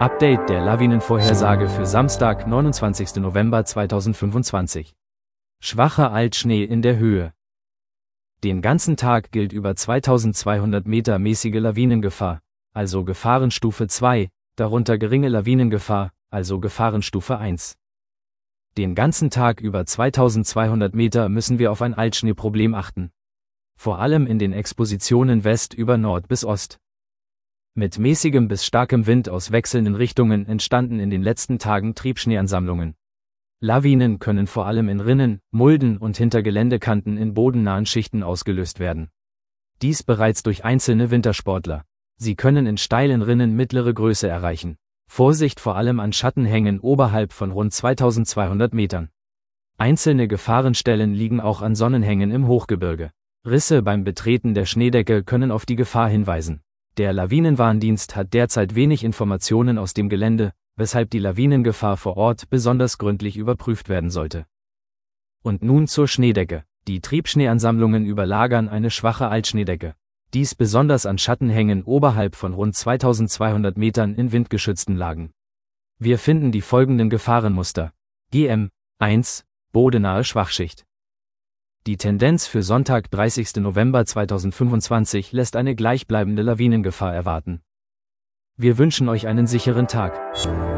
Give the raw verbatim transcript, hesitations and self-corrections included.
Update der Lawinenvorhersage für Samstag, neunundzwanzigsten November zweitausendfünfundzwanzig. Schwacher Altschnee in der Höhe. Den ganzen Tag gilt über zweitausendzweihundert Meter mäßige Lawinengefahr, also Gefahrenstufe zwei, darunter geringe Lawinengefahr, also Gefahrenstufe eins. Den ganzen Tag über zweitausendzweihundert Meter müssen wir auf ein Altschneeproblem achten. Vor allem in den Expositionen West über Nord bis Ost. Mit mäßigem bis starkem Wind aus wechselnden Richtungen entstanden in den letzten Tagen Triebschneeansammlungen. Lawinen können vor allem in Rinnen, Mulden und hinter Geländekanten in bodennahen Schichten ausgelöst werden. Dies bereits durch einzelne Wintersportler. Sie können in steilen Rinnen mittlere Größe erreichen. Vorsicht vor allem an Schattenhängen oberhalb von rund zweitausendzweihundert Metern. Einzelne Gefahrenstellen liegen auch an Sonnenhängen im Hochgebirge. Risse beim Betreten der Schneedecke können auf die Gefahr hinweisen. Der Lawinenwarndienst hat derzeit wenig Informationen aus dem Gelände, weshalb die Lawinengefahr vor Ort besonders gründlich überprüft werden sollte. Und nun zur Schneedecke. Die Triebschneeansammlungen überlagern eine schwache Altschneedecke. Dies besonders an Schattenhängen oberhalb von rund zweitausendzweihundert Metern in windgeschützten Lagen. Wir finden die folgenden Gefahrenmuster. G M eins, bodenahe Schwachschicht. Die Tendenz für Sonntag, dreißigsten November zweitausendfünfundzwanzig lässt eine gleichbleibende Lawinengefahr erwarten. Wir wünschen euch einen sicheren Tag.